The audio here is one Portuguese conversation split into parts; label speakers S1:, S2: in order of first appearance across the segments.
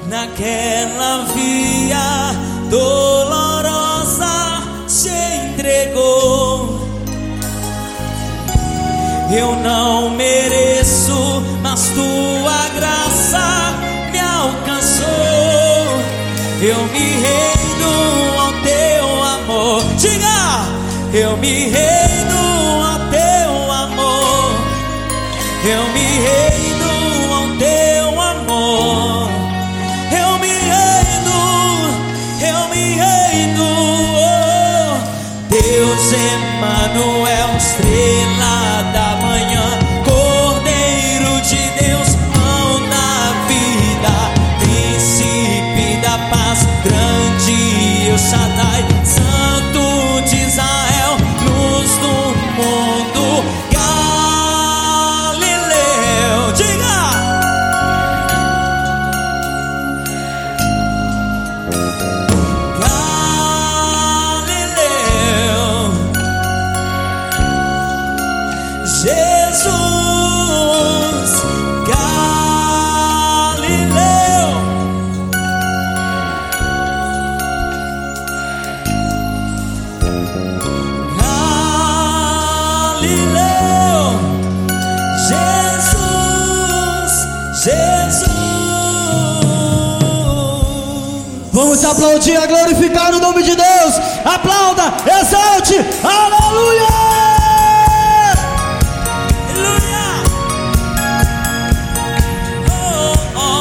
S1: naquela via dolorosa se entregou. Eu não mereço, mas tua graça me alcançou. Eu me rendo ao teu amor. Diga! Eu me rendo ao teu amor. Eu me rendo ao teu amor. Eu me rendo, eu me rendo. Oh, Deus Emanuel, estrela da manhã, Cordeiro de Deus, pão da vida, príncipe da paz, grande El Shaddai, santo de Israel, luz do mundo, Galileu. Diga! Galileu, Jesus, Galileu, Galileu, Jesus, Jesus.
S2: Vamos aplaudir e glorificar o nome de Deus. Aplauda, exalte, aleluia!
S1: Aleluia! Oh, oh,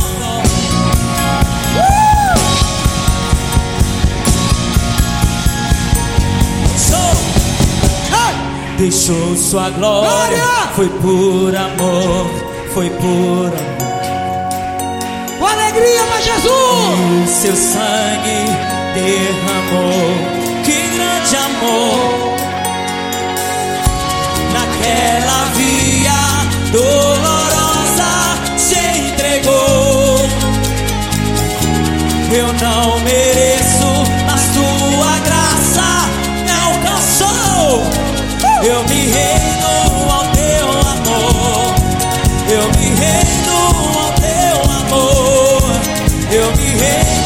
S1: oh. Deixou sua glória, foi por amor, foi por amor.
S2: Com alegria pra Jesus!
S1: O seu sangue derramou, que grande amor. Naquela via dolorosa se entregou. Eu não mereço, mas tua graça me alcançou. Eu me rendo ao teu amor. Eu me rendo ao teu amor. Eu me rendo.